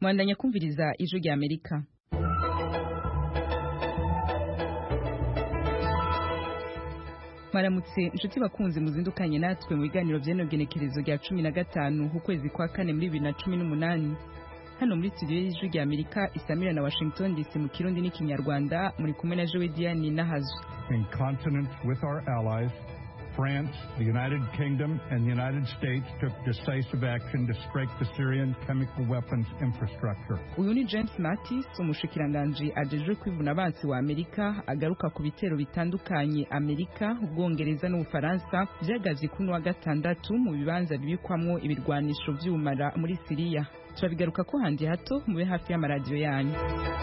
Mwandanya kumviriza ijwi rya Amerika. Maramutse inshuti bakunzi muzindukanye natwe mu biganiro by'enogenekerezo rya 15 ukwezi kwa kane muri 2018. Hano muri studio y'ijwi rya Amerika isamira na Washington DC mu Kirundi n'Ikinyarwanda muri kumwe na Joe Diane Nahazu. In consonance with our allies, France, the United Kingdom, and the United States took decisive action to strike the Syrian chemical weapons infrastructure. Uyu ni James Mattis, umushikiranganji ajejwe kwivuna abansi wa Amerika, agaruka ku bitero bitandukanye Amerika, Ubwongereza n'Ubufaransa byagavye kuri wa gatandatu mu bibanza bibikwamwo ibirwanisho vy'umara muri Syria. Turabigaruka ko handi hato mube hafi y'amaradiyo yanyu.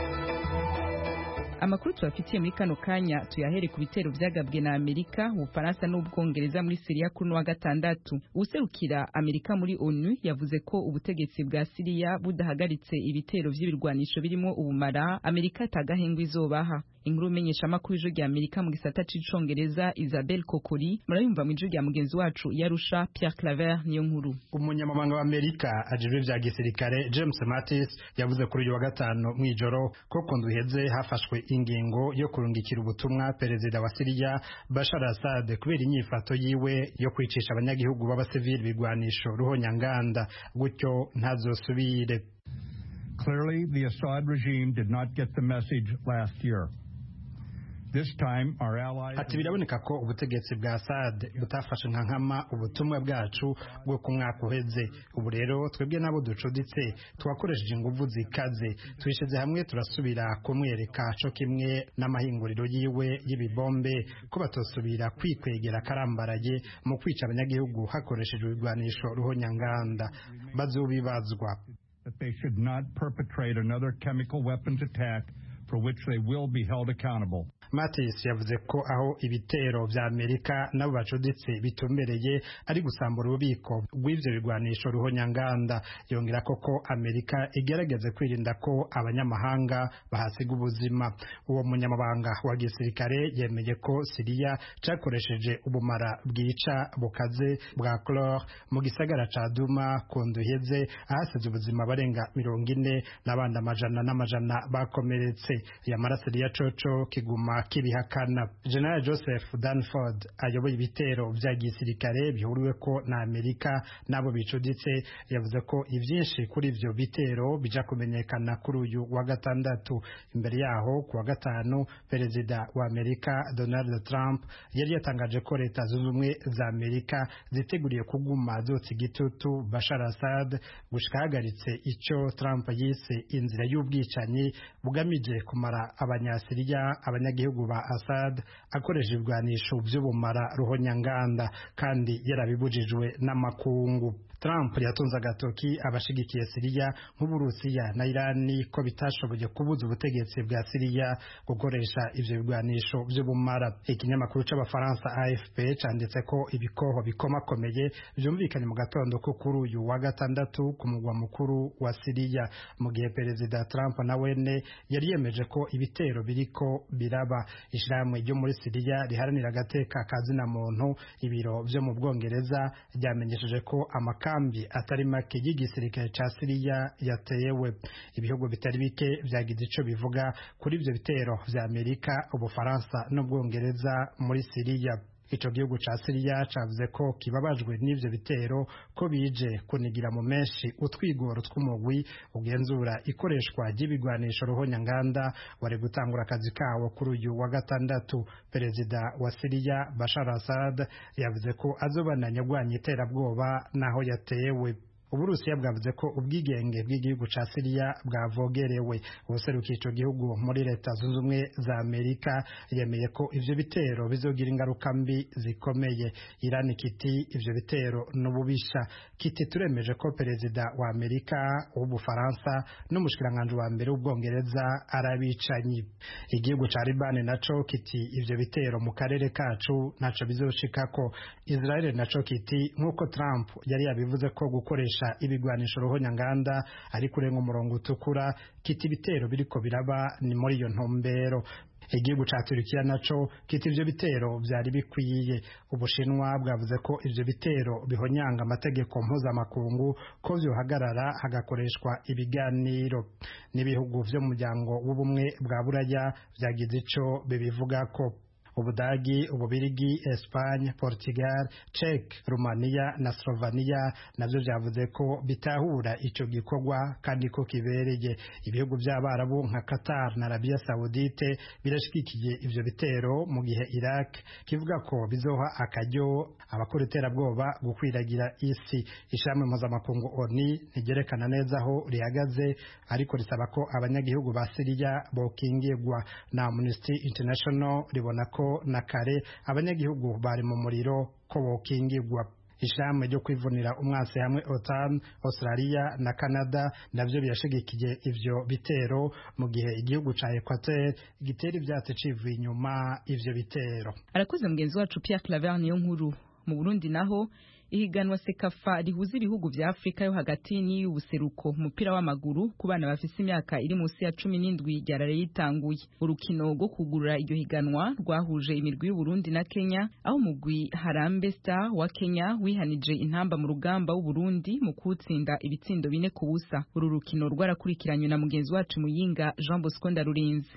Amakuru tubafitiye muri kano kanya tuyahere ku bitero vyagabwe na Amerika, Ubufaransa n'Ubwongereza muri Syria kuri wa gatandatu. Userukira Amerika muri ONU yavuze ko ubutegetsi bwa Syria budahagaritse ibitero vy'ibirwanisho birimo ubumara, Amerika tagahengwa izobaha. Inkuru menyesha makuru y'ijwi rya Amerika mu gisata c'icongereza Isabelle Kokori murayumva mu ijwi rya mugenzi wacu yarusha Pierre Claver niyo nkuru. Umunyamabanga wa Amerika ajejwe vya gisirikare James Mattis yavuze kuri uyu wa gatanu mwijoro ko kunduheze hafashwe ingingo yo kurungikira ubutumwa perezida wa Syria Bashar Assad kubera inyifato yiwe yo kwicisha abanyagihugu b'abasivili bigwanisho ruhonyanganda gutyo ntazosubire. Clearly, the Assad regime did not get the message last year. This time our allies Ati biraboneka ko ubutegetsi bwa Assad butafashe nkama ubutumwa bwacu bwo kumwaka uheze. Ubu rero twebwe nabo ducuditse twakoresheje inguvu zikaze twishize hamwe turasubira kumwereka cyo kimwe n'amahinguriro yiwe y'ibibombe ko batosubira kwikwegera karambaraye mu kwica abanyagihugu hakoreshejwe ibigwanisho ruhonyanganda bazobibazwa. That they should not perpetrate another chemical weapons attack for which they will be held accountable. Mattis yavuze ko aho ibitero vya Amerika nabo bacuditse bitumbereye ari gusambura ububiko bw'ivyo bigwanisho ruhonyanganda. Yongera ko Amerika igerageze kwirinda ko abanyamahanga bahasiga ubuzima. Uwo munyamabanga wa gisirikare yemeye ko Syria cakoresheje ubumara bwica bukaze bwa chlore mu gisagara ca Duma kunduheze ahasize ubuzima barenga 40 n'abandi amajana bakomeretse. Yamara Syria coco kiguma kibihakana. General Joseph Dunford ayoboye ibitero vya gisirikare bihuriwe ko na Amerika nabo bicuditse yavuze ko ivyinshi kuri ivyo bitero bija kumenyekana kuri uyu wa gatandatu. Imbere yaho ku wa gatanu perezida wa Amerika Donald Trump yari yatangaje ko leta zunze ubumwe za Amerika ziteguriye kuguma zotsa igitutu Bashar Assad gushikahagaritse ico Trump yise inzira y'ubwicanyi bugamije kumara abanyasiriya abanyagihugu ba Assad akoresha ibigwanisho vy'ubumara ruhonyanganda kandi yarabibujijwe n'amakungu. Trump yatunze agatoki abashigikiye Syria nk'Uburusiya na Irani ko bitashoboye kubuza ubutegetsi bwa Syria gukoresha ivyo bigwanisho vy'ubumara. Ikinyamakuru c'Abafaransa AFP canditse ko ibikoho bikomakomeye vyumvikanye mu gatondo ko kuri uyu wa gatandatu ku mugwa mukuru wa Syria, mu gihe perezida Trump nawene yari yemeje ko ibitero biriko biraba. Ishirahamwe ryo muri Syria riharanira agateka kazina muntu ibiro vyo mu Bwongereza ryamenyesheje ko kambi atari make y'igisirikare ca Syria yateyewe. Ibihugu bitari bike vyagize ico bivuga kuri ivyo bitero vya Amerika, Ubufaransa n'Ubwongereza muri Syria. Ico gihugu ca Syria cavuze ko kibabajwe n'ivyo bitero ko bije kunigira mu menshi utwigoro tw'umugwi ugenzura ikoreshwa ry'ibigwanisho ruhonyanganda wari gutangura akazi kawo kuri uyu wa gatandatu. Perezida wa Syria Bashar Assad yavuze ko azobananya gwanya iterabwoba naho yatewe. Uburusiya bwavuze ko ubwigenge bw'igihugu ca Syria bwavogerewe. Ubuserukiye ico gihugu muri leta zunze ubumwe za Amerika yemeye ko ivyo bitero bizogira ingaruka mbi zikomeye. Iran kiti ivyo bitero n'ububisha. Kiti turemeje ko perezida wa Amerika, w'Ubufaransa n'umushikiranganje wa mbere w'Ubwongereza arabicanyi. Igihugu ca Liban naco kiti ivyo bitero mu karere kacu naco bizoshikako. Israel naco kiti nkuko Trump yari yabivuze ko gukoresha ibigwanisho ruhonyanganda ari kurenga umurongo utukura, kiti ibitero biriko biraba ni muri iyo ntumbero. igihugu ca Turkiya naco kiti ivyo bitero vyari bikwiye. Ubushinwa bwavuze ko ivyo bitero bihonyanga amategeko mpuzamakungu ko vyohagarara hagakoreshwa ibiganiro. N'ibihugu vyo mu muryango w'ubumwe bwa Buraya vyagize ico bibivugako. Ubudagi, Ububirigi, Espagne, Portugal, Czech, Romania na Slovenia navyo vyavuze ko bitahura ico gikorwa kandi ko kibereye. Ibihugu vy'Abarabu nka Qatar na Arabia Saudite birashigikiye ivyo bitero mu gihe Iraq kivuga ko bizoha akaryo abakora iterabwoba gukwiragira isi. Ishami mpuzamakungu ONU ntigerekana neza aho rihagaze ariko risaba ko abanyagihugu ba Syria bokingirwa, na Amnesty International ribona ko na kare abanyagihugu bari mu muriro ko bokingirwa. Ishami ryo kwivunira umwansi hamwe OTAN, Australia na Canada navyo birashigikiye ivyo bitero mu gihe igihugu ca Equateur gitera ivyatsi civuye inyuma ivyo bitero. Arakoze mugenzi wacu Pierre Claver niyo nkuru. Mu Burundi naho ihiganwa Sekafa rihuza ibihugu vya Afrika yo hagati n'iy'ubuseruko umupira w'amaguru ku bana bafise imyaka iri munsi ya 17 ryarare yitanguye. Urukino rwo kugurura iryo higanwa rwahuje imirwi y'u Burundi na Kenya, aho umugwi Harambee Star wa Kenya wihanije intamba mu rugamba w'u Burundi mu kutsinda ibitsindo 4-0. Uru rukino rwarakurikiranywe na mugenzi wacu Muyinga Jean Bosco Ndarurinzi.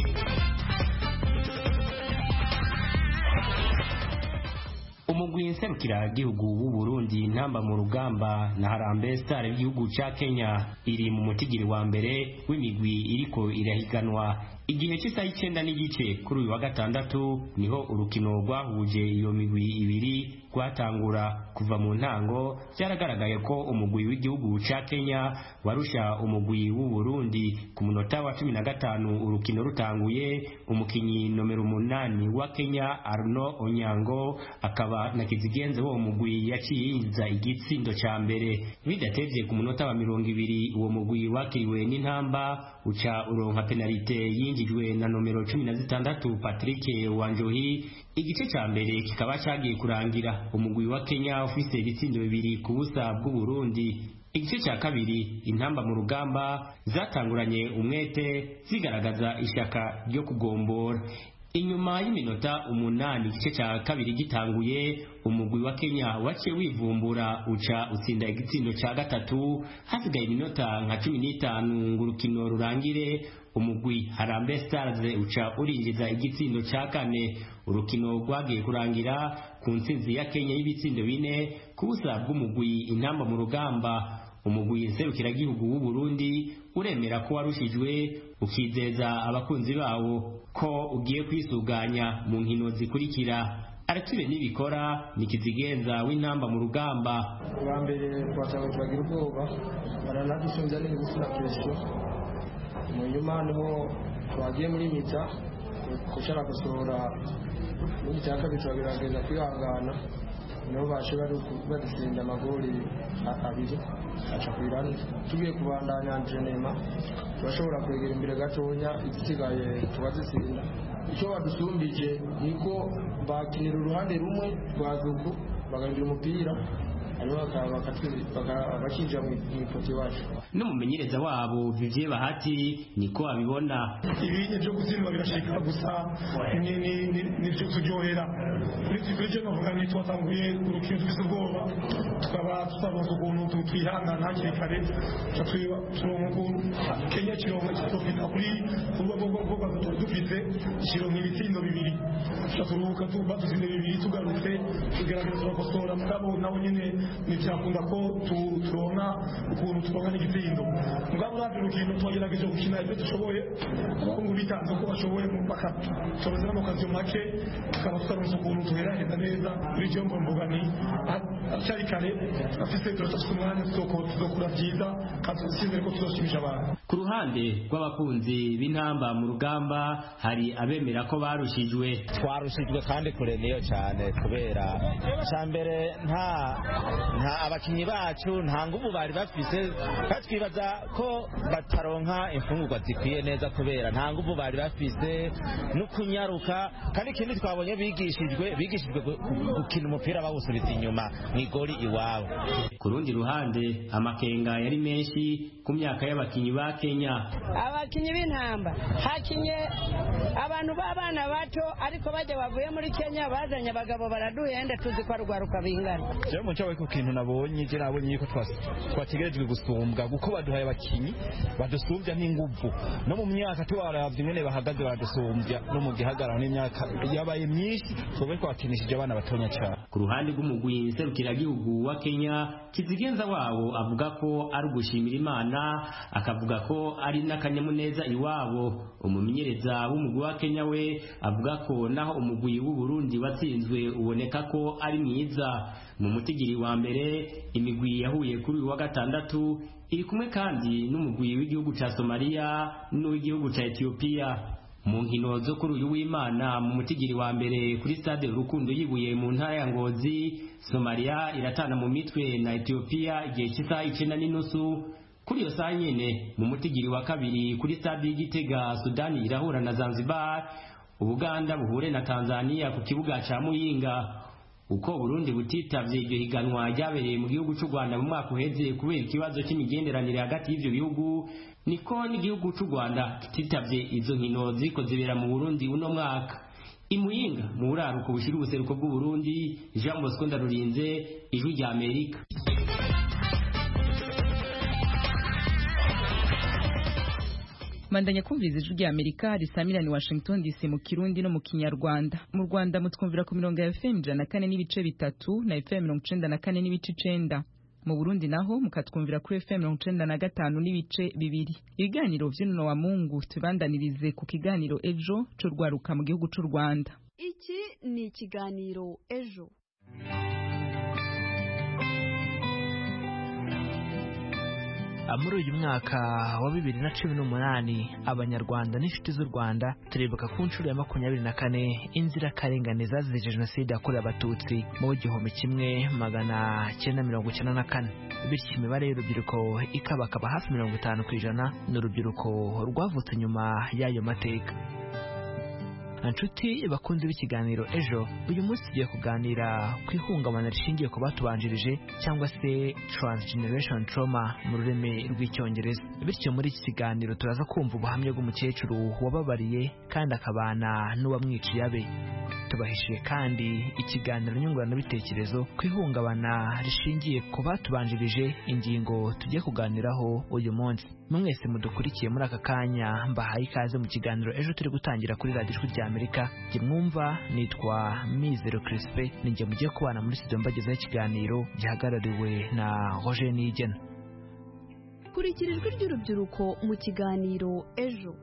Umugwi nserukira gihugu w'u Burundi ntamba mu rugamba na Harambee Star y'igihugu ca Kenya iri mu mutigiri wa mbere w'imigwi iriko irahiganwa. Igihe cy'isaha 9:30 kuri uyu wa gatandatu niho urukino rwahuje iyo migwi ibiri rwatangura. Kuva mu ntango byaragaragaye ko umugwi w'igihugu ca Kenya warusha umugwi w'u Burundi. Ku munota wa 15 urukino rutanguye, umukinyi nomero 8 wa Kenya Arno Onyango akaba na kizigenze wo mugwi yaciye yinjiza igitsindo ca mbere. Bidatevye ku munota wa 20 uwo mugwi wakiriwe n'intamba uca uronka penalite yinjijwe na nomero 16 Patrick Wanjohi. Igice ca mbere kikaba cagiye kurangira umugwi wa Kenya ufise ibitsindo 2-0 bw'u Burundi. Igice ca kabiri intamba mu rugamba zatanguranye umwete zigaragaza ishaka ryo kugombora. Inyuma y'iminota 8 igice ca kabiri gitanguye, umugwi wa Kenya waciye wivumbura uca utsinda igitsindo ca gatatu. Hasigaye iminota nka 15 ngurukino rurangire, umugwi Harambee Stars uca urinjiza igitsindo ca kane. Urukino rwagiye kurangira ku ntsinzi ya Kenya y'ibitsindo 4-0 bw'umugwi intamba mu rugamba. Umugwi nserukiragihugu w'u Burundi uremera ko warushijwe, ukizeza abakunzi bawo ko ugiye kwisuganya mu nkino zikurikira. Arakire nibikora ni kizigenza w'intamba mu rugamba. Wa mbere twatanga twagira ubwoba baranadushinja n'igusura pressure. Mu nyuma niho twagiye muri mita gushaka gusohora muri cyaka bitwagerageza kwihangana, niho bashobora badutsinda amagoli abiri aca kwirana. Tugiye kubandanya entraînement turashobora kwegera imbere gatonya, igisigaye tubazitsinda. Icyo badusumbije niko bakinira uruhande rumwe rwa Zugu baganira umupira bakinjira mu ipoto wacu. N'umumenyereza wabo Vivier Bahati niko abibona. Ibinye byo gutsindwa birashika gusa nivyo turyohera. Kuri cyo navuga ni twatanguye urukino dufise ubwoba, tukaba tusabaza ukuntu twihangana hakiri kare, turongo Kenya kirongo tofita kuri ubwo dufite kirongo ibitsindo 2. Turuhuka tubatsinda 2 tugarutse tugerageza turakosora mugabo nawe nyene nicyakunda ko turonka ukuntu turonka n'igitsindo. Mugabo uravye urukino twagerageje gukina ibyo dushoboye, abakungu bitanze ko bashoboye mpaka tubaze n'amakazi make, tukaba tutaronse ukuntu tuheraheza neza. Kuri cyo mvuga ni acyari kare afise turashaka umwanya tuzokura byiza kandi tuzinze ko tuzoshimisha abantu. Ku ruhande rw'abakunzi b'intamba mu rugamba hari abemera ko barushijwe. Twarushijwe kandi kureneyo cyane kubera cyambere nta abakinyi bacu nta nguvu bari bafise, twibaza ko bataronka imfungurwa zikwiye neza kubera nta nguvu bari bafise no kunyaruka. Kandi ikindi twabonye bigishijwe gukina umupira bawusubiza inyuma mu igori iwabo. Ku rundi ruhande amakenga yari menshi ku myaka y'abakinyi ba Kenya. Abakinyi b'intamba hakinye abantu b'abana bato ariko baje bavuye muri Kenya bazanye abagabo baraduhenda tuzi ko rwaruka bingana. Je mu cyawe ku kintu nabonye je nabonye ko twategerejwe gusumbwa guko baduhaye abakinyi badusumbya n'inguvu no mu myaka twaravye nyene bahagaze badusumbya no mu gihagararo n'imyaka yabaye myinshi twobe twakinishije abana batonya cyane. Ku ruhande rw'umugwi serukiragihugu wa Kenya Kizigenza wabo avuga ko ari ugushimira Imana akavuga ko ari n'akanyamuneza iwabo. Umumenyereza w'umugwi wa Kenya we avuga ko naho umugwi w'u Burundi watsinzwe uboneka ko ari mwiza. Mu mutigiri wa mbere imigwi yahuye kuri uyu wa gatandatu iri kumwe kandi n'umugwi w'igihugu ca Somalia n'uw'igihugu ca Ethiopia. Mu nkino zo kuri uyu w'Imana mu mutigiri wa mbere kuri stade Urukundo yibuye mu ntara ya Ngozi, Somalia iratana mu mitwe na Ethiopia igihe cy'isaha 9:30. Kuri iyo saa nyene mu mutigiri wa kabiri kuri stade y'Igitega Sudani irahura na Zanzibar, Uganda buhure na Tanzania ku kibuga ca Muyinga. Uko Burundi butitavye iryo higanwa ryabereye mu gihugu cy'u Rwanda mu mwaka uheze kubera ikibazo cy'imigenderanire hagati y'ivyo bihugu, niko n'igihugu cy'u Rwanda kititavye izo nkino ziko zibera mu Burundi uno mwaka. Imuyinga mu buraruko bushira ubuseruko bw'u Burundi, Jean Bosco Ndarurinze, Ijwi rya Amerika. Mandanya kumviriza Ijwi rya Amerika risamirani Washington DC mu Kirundi no mu Kinyarwanda. Mu Rwanda mutwumvira ku mirongo ya FM 104.3 na FM 94.9. Mu Burundi naho mukatwumvira kuri FM 95.2. Ibiganiro vy'uno wa Mungu tubandanirize ku kiganiro ejo cyo rwaruka mu gihugu cy'u Rwanda. Iki ni ikiganiro ejo. Muri uyu mwaka wa 2018 abanyarwanda n'inshuti z'u Rwanda turibuka ku nshuro ya 24 inzirakarengane zazize jenoside yakorewe abatutsi mu 1994. Bityo imibare y'urubyiruko ikabakaba hafi 50% n'urubyiruko rwavutse nyuma y'ayo mateka. Anshuti bakunze b'ikiganiro ejo, uyu munsi tugiye kuganira ku ihungabana rishingiye ku batubanjirije cyangwa se transgeneration trauma mu rurimi rw'icyongereza. Bityo muri iki kiganiro turaza kumva ubuhamya bw'umukecuru wababariye kandi akabana n'uwamwiciye abe. Tubahishiye kandi ikiganiro nyunguranabitekerezo ku ihungabana rishingiye ku batubanjirije, ingingo tugiye kuganiraho uyu munsi. Mwese mudukurikiye muri aka kanya mbahaye ikaze mu kiganiro ejo turi gutangira kuri Radio Ijwi rya Amerika. Jye mwumva nitwa Mizero Crispe, ninjye mugiye kubana muri studio mbagezaho ikiganiro gihagarariwe na Roger Nigena. Kurikira ijwi ry'urubyiruko mu kiganiro ejo.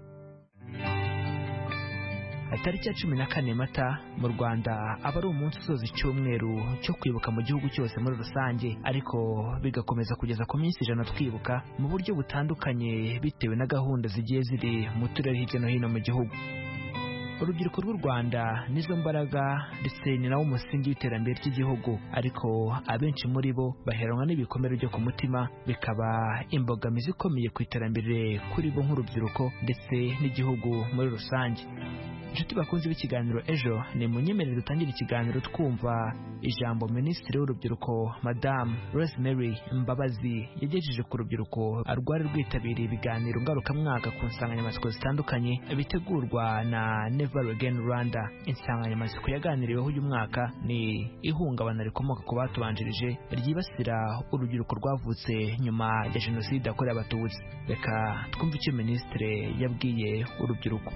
Tariki ya 14 Mata mu Rwanda aba ari umunsi usoza icyumweru cyo kwibuka mu gihugu cyose muri rusange, ariko bigakomeza kugeza ku minsi 100 twibuka mu buryo butandukanye bitewe na gahunda zigiye ziri mu turere hirya no hino mu gihugu. Urubyiruko rw'u Rwanda nizo mbaraga ndetse ni nawo umusingi w'iterambere ry'igihugu, ariko abenshi muri bo baheranwa n'ibikomere byo ku mutima, bikaba imbogamizi ikomeye ku iterambere kuri bo nk'urubyiruko ndetse n'igihugu muri rusange. Inshuti bakunze b'ikiganiro ejo, ni munyemerere dutangira ikiganiro twumva ijambo Minisitiri w'Urubyiruko Madame Rosemary Mbabazi yagejeje ku rubyiruko rwari rwitabiriye ibiganiro ngarukamwaka ku nsanganyamatsiko zitandukanye bitegurwa na Never Again Rwanda. Insanganyamatsiko yaganiriweho uyu mwaka ni ihungabana rikomoka ku batubanjirije ryibasira urubyiruko rwavutse nyuma ya jenoside yakorewe abatutsi. Reka twumve icyo Minisitiri yabwiye urubyiruko.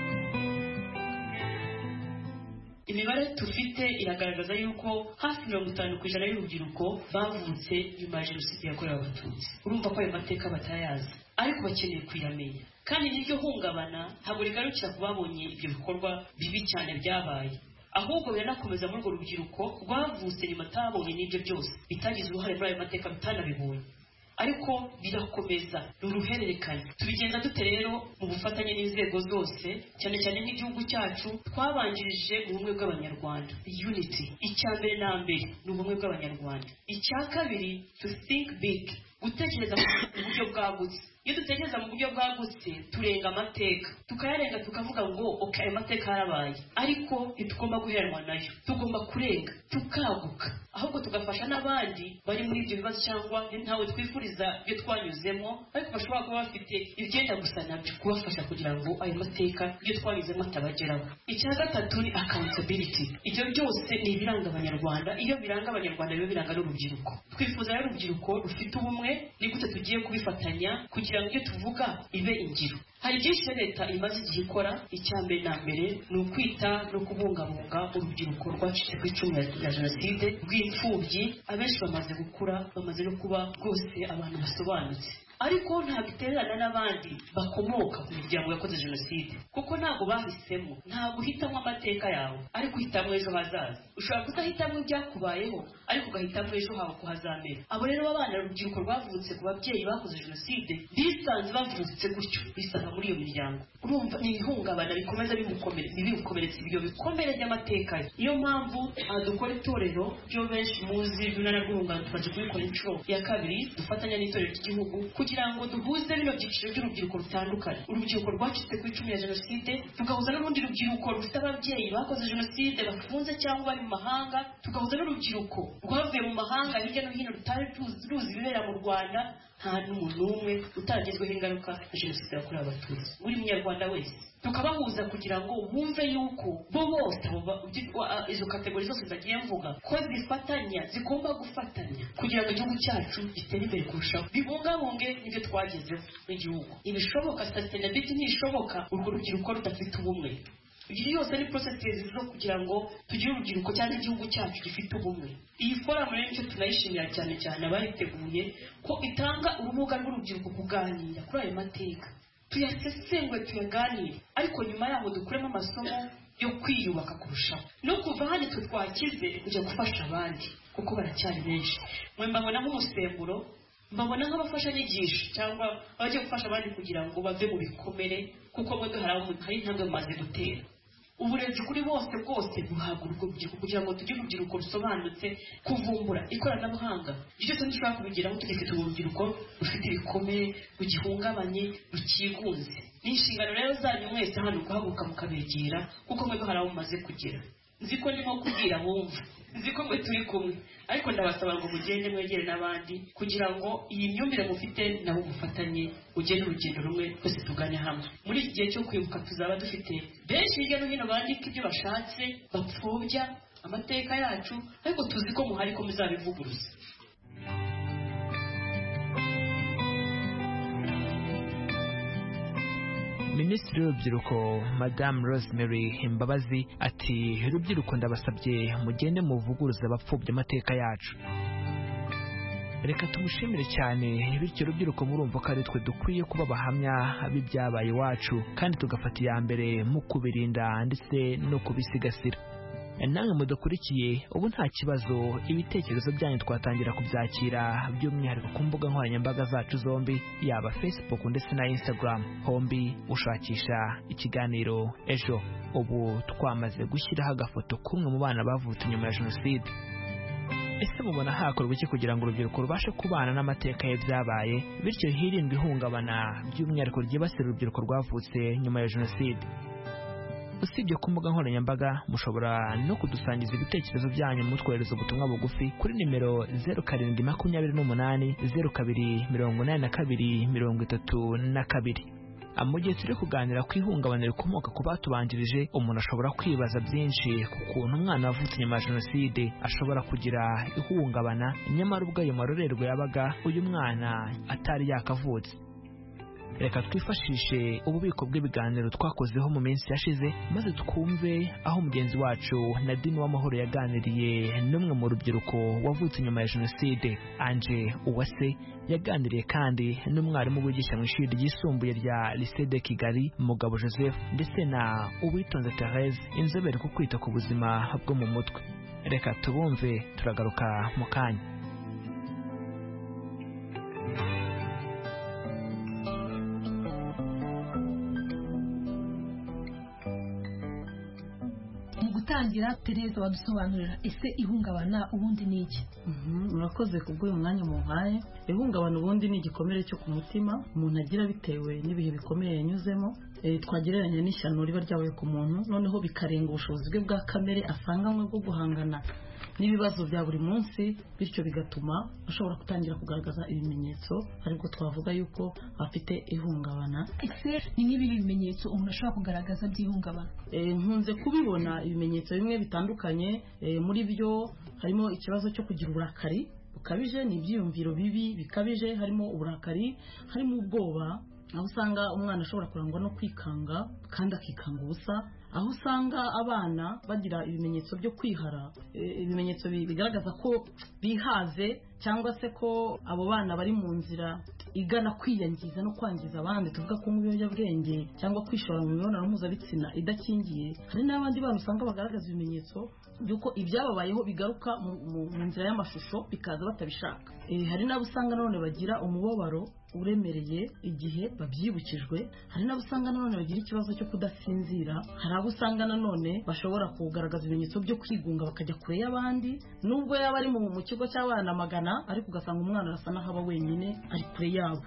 Imibare tufite iragaragaza yuko hafi 50% y'urubyiruko bavutse nyuma ya jenoside yakorewe abatutsi. Urumva ko ayo mateka batayazi, ariko bakeneye kuyamenya. Kandi n'iryo hungabana ntabwo rigarukira ku babonye ibyo bikorwa bibi cyane byabaye, ahubwo biranakomeza muri urwo rubyiruko rwavutse nyuma atabonye n'ibyo byose, bitagize uruhare muri ayo mateka, bitanabibonye, ariko birakomeza n'uruhererekane. Tubigenza dute rero mu bufatanye n'inzego zose, cyane cyane nk'igihugu cyacu twabanjirije ubumwe bw'abanyarwanda, unity. Icya mbere na mbere ni ubumwe bw'abanyarwanda. Icya kabiri, to think big, gutekereza mu buryo bwagutse. iyo dutekereza mu buryo bwagutse turenga amateka tukayarenga tukavuga ngo ayo mateka yarabaye ariko ntitugomba guheranwa nayo tugomba kurenga tukaguka ahubwo tugafasha n'abandi bari muri ibyo bibazo cyangwa ntawe twifuriza ibyo twanyuzemo ariko bashobora kuba bafite ibyenda gusa nabyo kubafasha kugira ngo ayo mateka ibyo twanyuzemo atabageraho. Icya gatatu ni accountability. Ibyo byose ni ibiranga abanyarwanda, iyo biranga abanyarwanda biba biranga n'urubyiruko. Twifuza rero urubyiruko rufite ubumwe, ni gute tugiye kubifatanya kugira ngo ibyo tuvuga ibe ingiro. Hari byinshi leta imaze igihe ikora. Icya mbere na mbere ni ukwita no kubungabunga urubyiruko rwacitse ku icumu ya jenoside rw'imfubyi. Abenshi bamaze gukura, bamaze no kuba rwose abantu basobanutse, ariko ntabwo itererana n'abandi bakomoka ku miryango yakoze jenoside, kuko ntabwo bahisemo, ntabwo uhitamo amateka yawe ariko uhitamo ejo hazaza. Ushobora kudahitamo ibyakubayeho ariko ugahitamo ejo hawe ko hazamera. Abo rero abana urubyiruko rwavutse ku babyeyi bakoze jenoside bisanze bavutse gutyo, bisanga muri iyo miryango. Urumva ni ihungabana bikomeza bimukomeretsa ibyo bikomere by'amateka ye. Niyo mpamvu dukora itorero ryo benshi muzi runana rw'urungano, tumaze kubikora inshuro ya kabiri dufatanya n'itorero ry'igihugu kugira ngo duhuze bino byiciro by'urubyiruko rutandukanye. Urubyiruko rwacitse ku icumu ya jenoside tugahuza n'urundi rubyiruko rufite ababyeyi bakoze jenoside bafunze cyangwa bari mu mahanga, tugahuza n'urubyiruko rwavuye mu mahanga hirya no hino rutari ruzi ibibera mu Rwanda. Nta n'umuntu umwe utagezweho ingaruka ya jenoside yakorewe abatutsi, buri munyarwanda wese tukabahuza kugira ngo bumve yuko bo bose izo kategori zose zagiye mvuga ko zifatanya, zigomba gufatanya kugira ngo igihugu cyacu gitere imbere kurushaho, bibungabunge n'ibyo twagezeho n'igihugu. Ibishoboka sustainability ntishoboka urwo rubyiruko rudafite ubumwe. Ibyo yose ni processes zo kugira ngo tugire urubyiruko cyangwa igihugu cyacu gifite ubumwe. Iyi forum rero nicyo tunayishimira cyane cyane abayiteguye ko itanga urubuga rw'urubyiruko kuganira kuri ayo mateka, tuyasesengwe tuyaganire, ariko nyuma yaho dukuremo amasomo yo kwiyubaka kurushaho no kuva hano twakize kujya gufasha abandi, kuko baracyari benshi. Mwe mbabona nk'umusemburo, mbabona nk'abafashanyigisho cyangwa abagiye gufasha abandi kugira ngo bave mu bikomere, kuko mwe hari intambwe mumaze gutera. Uburezi kuri bose bwose buhabwa urwo rubyiruko kugira ngo tugire urubyiruko rusobanutse, kuvumbura ikoranabuhanga. Ibyo byose dushobora kubigeraho tugifite urubyiruko rufite ibikomere, rugihungabanye, rukigunze. Ni inshingano rero zanyu mwese hano guhaguruka mukabegera, kuko mwe hari aho mumaze kugera. Nzi ko ndimo kubwira bumva, nzi ko mwe turi kumwe, ariko ndabasaba ngo mugende mwegere n'abandi kugira ngo iyi myumvire mufite nabo mufatanye, ugende urugendo rumwe, twese tugane hamwe. Muri iki gihe cyo kwibuka tuzaba dufite benshi hirya no hino bandika ibyo bashatse, bapfobya amateka yacu, ariko tuzi ko muhari ko muzabivuguruza. Minisitiri w'urubyiruko Madame Rosemary Imbabazi ati urubyiruko ndabasabye mugende muvuguruza abapfobya amateka yacu. Reka tumushimire cyane, bityo urubyiruko murumva ko ari twe dukwiye kuba abahamya b'ibyabaye iwacu kandi tugafata iya mbere mu kubirinda ndetse no kubisigasira. Namwe mudakurikiye ubu nta kibazo, ibitekerezo byanyu twatangira kubyakira by'umwihariko ku mbuga nkoranyambaga zacu zombi, yaba Facebook ndetse na Instagram. Hombi ushakisha ikiganiro ejo. Ubu twamaze gushyiraho agafoto k'umwe mu bana bavutse nyuma ya jenoside. Ese mubona hakorwa iki kugira ngo urubyiruko rubashe kubana n'amateka ye byabaye, bityo hirindwe ihungabana by'umwihariko ryibasira urubyiruko rwavutse nyuma ya jenoside? Usibye ku mbuga nkoranyambaga, mushobora no kudusangiza ibitekerezo byanyu mutwohereza ubutumwa bugufi kuri nimero 0728028232. Mu gihe turi kuganira ku ihungabana rikomoka ku batubanjirije, umuntu ashobora kwibaza byinshi ku kuntu umwana wavutse nyuma ya jenoside ashobora kugira ihungabana nyamara ubwo ayo marorerwa yabaga uyu mwana atari yakavutse. Reka twifashishe ububiko bw'ibiganiro twakozeho mu minsi yashize, maze twumve aho mugenzi wacu Nadine Uwamahoro yaganiriye n'umwe mu rubyiruko wavutse nyuma ya jenoside. Ange Uwase yaganiriye kandi n'umwarimu wigisha mu ishuri ryisumbuye rya Lycée de Kigali, Mugabo Joseph, ndetse na Uwitonze Therese, inzobere ku kwita ku buzima bwo mu mutwe. Reka tubumve, turagaruka mu kanya. dutangira Tereza wadusobanurira ese ihungabana ubundi ni iki? Murakoze kubw'uyu mwanya mumpaye. Ihungabana ubundi ni igikomere cyo ku mutima umuntu agira bitewe n'ibihe bikomeye yanyuzemo, twagereranya n'ishyano riba ryabaye ku muntu noneho bikarenga ubushobozi bwe bwa kamere asanganywe bwo guhangana n'ibibazo bya buri munsi, bityo bigatuma ashobora gutangira kugaragaza ibimenyetso ariko twavuga yuko afite ihungabana. Ese ni nk'ibi bimenyetso umuntu ashobora kugaragaza by'ihungabana? Nkunze kubibona ibimenyetso bimwe bitandukanye, muri byo harimo ikibazo cyo kugira uburakari bukabije, ni ibyiyumviro bibi bikabije, harimo uburakari, harimo ubwoba, aho usanga umwana ashobora kurangwa no kwikanga kandi akikanga ubusa, aho usanga abana bagira ibimenyetso byo kwihara, ibimenyetso bigaragaza ko bihaze cyangwa se ko abo bana bari mu nzira igana kwiyangiza no kwangiza abandi, tuvuga ko nk'ibiyobyabwenge cyangwa kwishora mu mibonano mpuzabitsina idakingiye. Hari n'abandi bana usanga bagaragaza ibimenyetso by'uko ibyababayeho bigaruka mu nzira y'amashusho bikaza batabishaka. Hari n'abo usanga none bagira umubabaro uremereye igihe babyibukijwe, hari n'abo usanga nanone bagira ikibazo cyo kudasinzira, hari abo usanga nanone bashobora kugaragaza ibimenyetso byo kwigunga bakajya kure y'abandi, nubwo yaba ari mu kigo cy'abana magana ariko ugasanga umwana arasa n'aho aba wenyine ari kure yabo.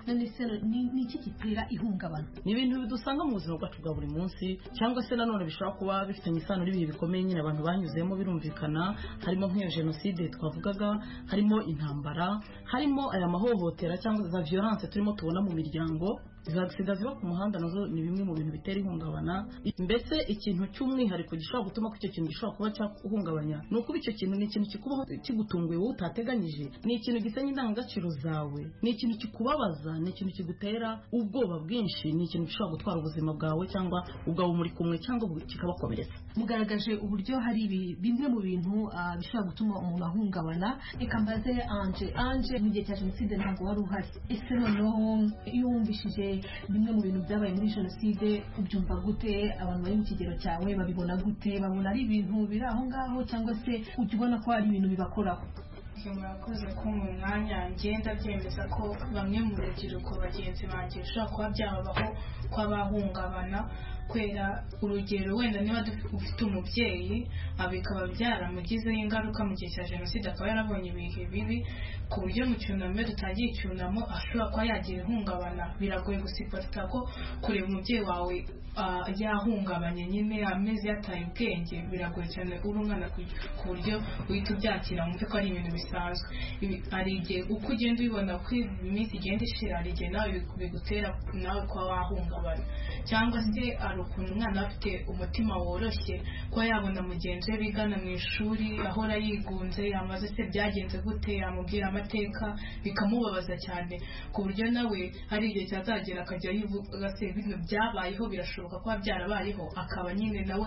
Ni iki gitera ihungabana? Ni ibintu bidusanga mu buzima bwacu bwa buri munsi, cyangwa se nanone bishobora kuba bifitanye isano n'ibihe bikomeye nyine abantu banyuzemo, birumvikana harimo nk'iyo jenoside twavugaga, harimo intambara, harimo aya mahohotera cyangwa za violence turimo tubona mu miryango, za sida ziba ku muhanda nazo ni bimwe mu bintu bitera ihungabana. Mbese ikintu cy'umwihariko gishobora gutuma ko icyo kintu gishobora kuba cyakuhungabanya ni ukuba icyo kintu ni ikintu kikubaho kigutunguye wowe utateganyije, ni ikintu gisenya indangagaciro zawe, ni ikintu kikubabaza, ni ikintu kigutera ubwoba bwinshi, ni ikintu gishobora gutwara ubuzima bwawe cyangwa ubwawe muri kumwe cyangwa kikabakomeretsa. Mugaragaje uburyo hari bimwe mu bintu bishobora gutuma umuntu ahungabana. Reka mbaze Ange, mu gihe cya jenoside ntabwo wari uhari, ese noneho iyo wumvishije bimwe mu bintu byabaye muri jenoside ubyumva gute? Abantu bari mu kigero cyawe babibona gute? Babona ari ibintu biri aho ngaho cyangwa se ujya ubona ko hari ibintu bibakoraho? Murakoze ko mu mwanya ngenda byemeza ko bamwe mu rubyiruko bagenzi banjye bishobora kuba byababaho kw'abahungabana kwera urugero, wenda niba ufite umubyeyi bikaba byaramugizeho ingaruka mu gihe cya jenoside, akaba yarabonye ibihe bibi ku buryo mu cyunamo dutangiye icyunamo ashobora kuba yagira ihungabana. Biragoye gusipata ko kureba umubyeyi wawe yahungabanye nyine ameze yataye ubwenge, biragoye cyane uri umwana ku buryo uhita ubyakira wumve ko ari ibintu bisanzwe. Hari igihe uko ugenda ubibona ko iminsi igenda ishira, hari igihe nawe bigutera nawe kuba wahungabana, cyangwa se hari ukuntu umwana afite umutima woroshye kuba yabona mugenzi we bigana mu ishuri ahora yigunze, yamaze se byagenze gute, yamubwira amateka bikamubabaza cyane ku buryo nawe hari igihe cyazagera akajya yivuga se ibintu byabayeho birashoboka kuba byarabayeho, akaba nyine nawe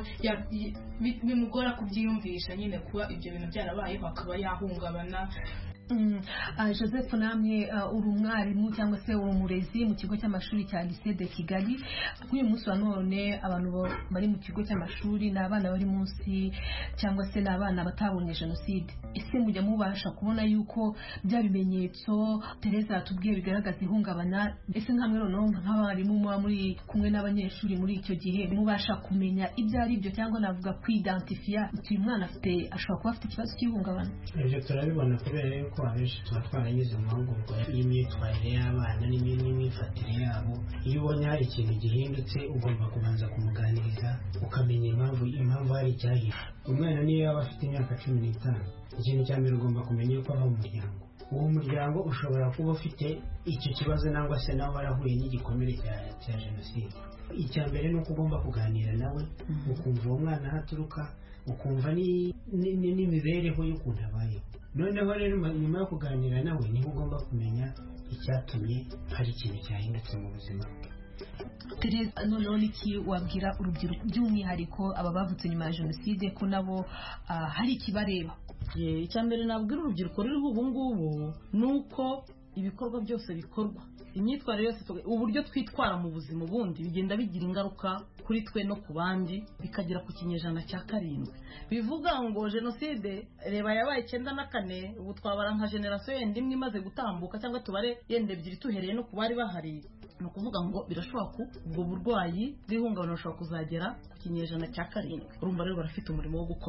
bimugora kubyiyumvisha nyine kuba ibyo bintu byarabayeho akaba yahungabana. Joseph, namwe uri umwarimu cyangwa se uri umurezi mu kigo cy'amashuri cya Lycée de Kigali. K'uyu munsi wa none abantu bari mu kigo cy'amashuri ni abana bari munsi cyangwa se ni abana batabonye jenoside. Ese mujya mubasha kubona yuko bya bimenyetso Tereza yatubwiye bigaragaza ihungabana? Ese nkamwe noneho nk'abarimu muba muri kumwe n'abanyeshuri muri icyo gihe mubasha kumenya ibyo ari byo cyangwa navuga kwidentifia uyu mwana ashobora kuba afite ikibazo cy'ihungabana? Ibyo turabibona kubera ko abenshi tuba twaranyuze mu mahugurwa y'imyitwarire y'abana n'imyifatire yabo. Iyo ubonye hari ikintu gihindutse ugomba kubanza kumuganiriza ukamenya impamvu hari icyahishe. Umwana niyo yaba afite imyaka 15, ikintu cya mbere ugomba kumenya uko ava mu muryango. Uwo muryango ushobora kuba ufite icyo kibazo nangwa se nawe warahuye n'igikomere cya jenoside. Icya mbere ni uko ugomba kuganira nawe ukumva uwo mwana aho aturuka, ukumva n'imibereho y'ukuntu abayeho. Noneho rero nyuma yo kuganira nawe niho ugomba kumenya icyatumye hari ikintu cyahindutse mu buzima bwe. Tereza, noneho niki wabwira urubyiruko by'umwihariko aba bavutse nyuma ya jenoside ko nabo hari ikibareba? Icya mbere nabwira urubyiruko ruriho ubu ngubu ni uko ibikorwa byose bikorwa, imyitwarire yose, uburyo twitwara mu buzima ubundi bigenda bigira ingaruka kuri twe no ku bandi, bikagera ku kinyejana cya 7. Bivuga ngo jenoside reba yabaye 94, ubu twabara nka generation yenda imwe imaze gutambuka cyangwa tubare yenda 2 tuhereye no ku bari bahari. Ni ukuvuga ngo birashoboka ko ubwo burwayi bw'ihungabana bushobora kuzagera ku kinyejana cya 7. Urumva rero barafite umurimo wo gukora.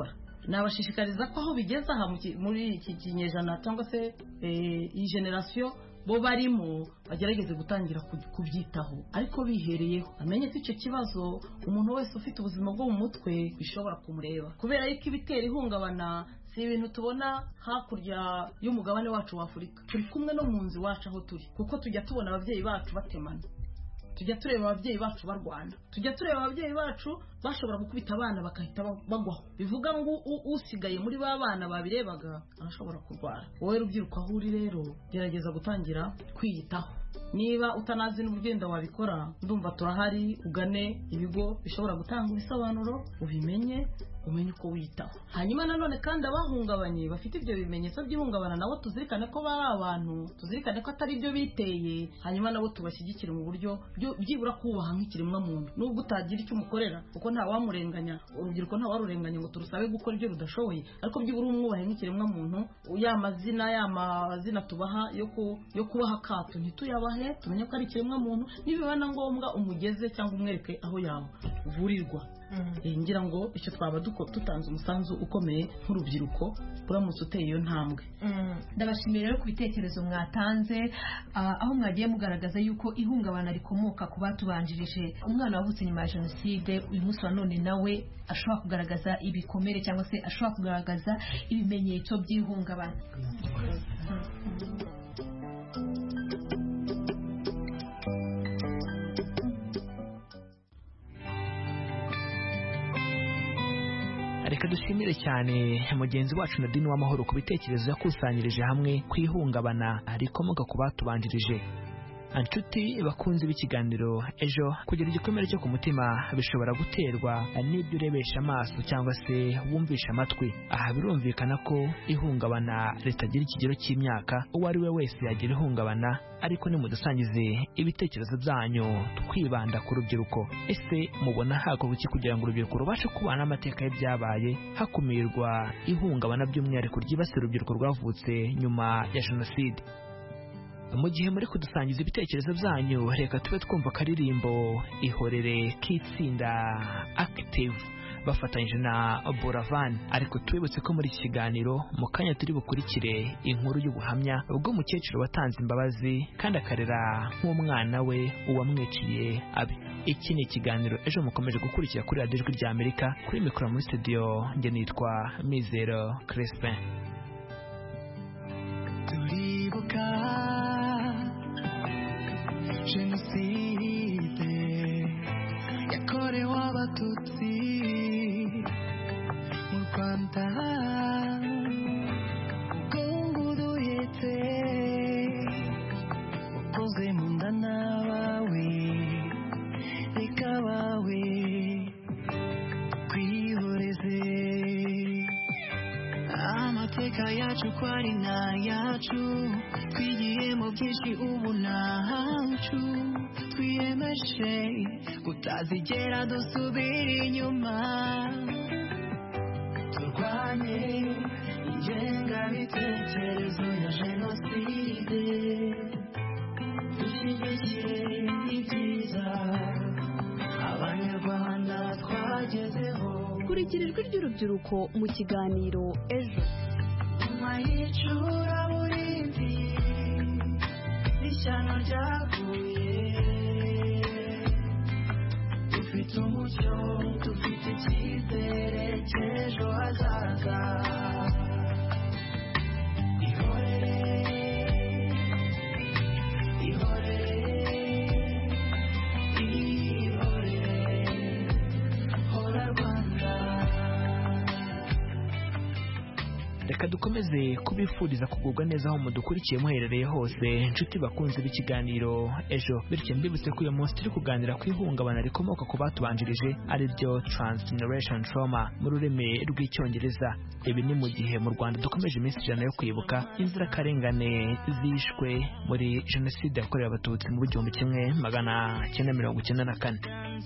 nabashishikariza ko aho bigeze aha muri iki kinyejana cyangwa se iyi generasiyo bo barimo bagerageze gutangira kubyitaho ariko bihereyeho amenye ko icyo kibazo umuntu wese ufite ubuzima bwo mu mutwe bishobora kumureba kubera yuko ibitera ihungabana si ibintu tubona hakurya y'umugabane wacu wa Afurika turi kumwe no mu nzu iwacu aho turi kuko tujya tubona ababyeyi bacu batemana tujya tureba ababyeyi bacu barwana tujya tureba ababyeyi bacu bashobora gukubita abana bakahita bagwaho bivuga ngo usigaye muri ba bana babirebaga arashobora kurwara wowe rubyiruko aho uri rero gerageza gutangira kwiyitaho niba utanazi n'ubugenda wabikora ndumva turahari ugane ibigo bishobora gutanga ibisobanuro ubimenye umenye uko witaho hanyuma nanone kandi abahungabanye bafite ibyo bimenyetso by'ihungabana nabo tuzirikane ko bari abantu tuzirikane ko atari ibyo biteye hanyuma nabo tubashyigikire mu buryo byibura kubaha nk'ikiremwa muntu nubwo utagira icyo umukorera kuko nta wamurenganya urubyiruko nta warurenganya ngo turusabe gukora ibyo rudashoboye ariko byibura umwubahe nk'ikiremwa muntu ya mazina tubaha yo kubaha akato ntituyabahe tumenye ko ari ikiremwa muntu nibiba na ngombwa umugeze cyangwa umwereke aho yavurirwa ngira ngo icyo twaba dutanze umusanzu ukomeye nk'urubyiruko uramutse uteye iyo ntambwe ndabashimira rero ku bitekerezo mwatanze aho mwagiye mugaragaza yuko ihungabana rikomoka ku batubanjirije umwana wavutse nyuma ya jenoside uyu munsi wa none nawe ashobora kugaragaza ibikomere cyangwa se ashobora kugaragaza ibimenyetso by'ihungabana reka dushimire cyane mugenzi wacu Nadine w'amahoro ku bitekerezo yakusanyirije hamwe ku ihungabana rikomoka ku batubanjirije inshuti bakunze b'ikiganiro ejo kugira igikomere cyo ku mutima bishobora guterwa n'ibyo urebesha amaso cyangwa se wumvisha amatwi aha birumvikana ko ihungabana ritagira ikigero cy'imyaka uwo ari we wese yagira ihungabana ariko nimudusangize ibitekerezo byanyu twibanda ku rubyiruko ese mubona hakorwa iki kugira ngo urubyiruko rubashe kubana n'amateka y'ibyabaye hakumirwa ihungabana by'umwihariko ryibasira urubyiruko rwavutse nyuma ya jenoside mu gihe muri kudusangiza ibitekerezo byanyu reka tube twumva akaririmbo ihorere k'itsinda Active bafatanyije na Buravan ariko twibutse ko muri iki kiganiro mu kanya turi bukurikire inkuru y'ubuhamya bw'umukecuru watanze imbabazi kandi akarera nk'umwana we uwamwiciye abe iki ni ikiganiro ejo mukomeje gukurikira kuri radiyo ijwi rya Amerika kuri mikoro muri studio njye nitwa Mizero Crespin turibuka jenoside yakorewe abatutsi mu Rwanda ubwongo duhetse ukoze mu nda n'abawe reka abawe twihoreze amateka yacu ko ari n'ayacu twigiyemo byinshi ubu ntacu twiyemeje kutazigera dusubira inyuma turwanye ingengabitekerezo ya jenoside dushyigikire ibyiza abanyarwanda twagezeho kurikira ijwi ry'urubyiruko mu kiganiro ejo nyuma y'icuraburindi ishyano ryaguye dufite umucyo dufite icyizere cy'ejo hazaza ihorere ihorere ihorere hora Rwanda. reka dukomeze kubifuriza kugubwa neza aho mudukurikiye muherereye hose inshuti bakunze b'ikiganiro ejo bityo mbibutse ko uyu munsi turi kuganira ku ihungabana rikomoka ku batubanjirije ari ryo transgeneration trauma mu rurimi rw'icyongereza ibi ni mu gihe mu Rwanda dukomeje iminsi ijana yo kwibuka inzirakarengane zishwe muri jenoside yakorewe abatutsi mu 1994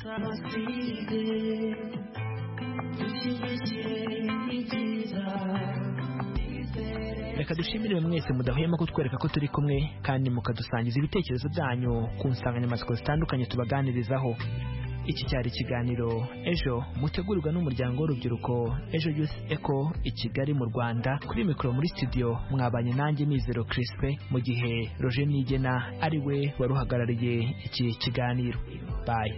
reka dushimire mwese mudahwema kutwereka ko turi kumwe kandi mukadusangiza ibitekerezo byanyu ku nsanganyamatsiko zitandukanye tubaganirizaho iki cyari ikiganiro ejo mutegurirwa n'umuryango w'urubyiruko Ejo Youth Echo i Kigali mu Rwanda. Kuri mikoro muri studio mwabanye nanjye Mizero Crispe, mu gihe Roger Nigena ari we waruhagarariye iki kiganiro. Bye.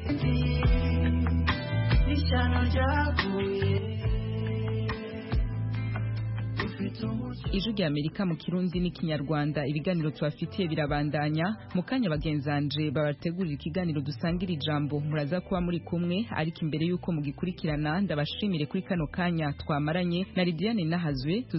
Ijwi rya Amerika mu Kirundi n'Ikinyarwanda, ibiganiro tubafitiye birabandanya. Mu kanya bagenzanje babategurira ikiganiro dusangira ijambo, muraza kuba muri kumwe, ariko imbere y'uko mugikurikirana ndabashimire kuri kano kanya twamaranye na Lidiane Nahazwe.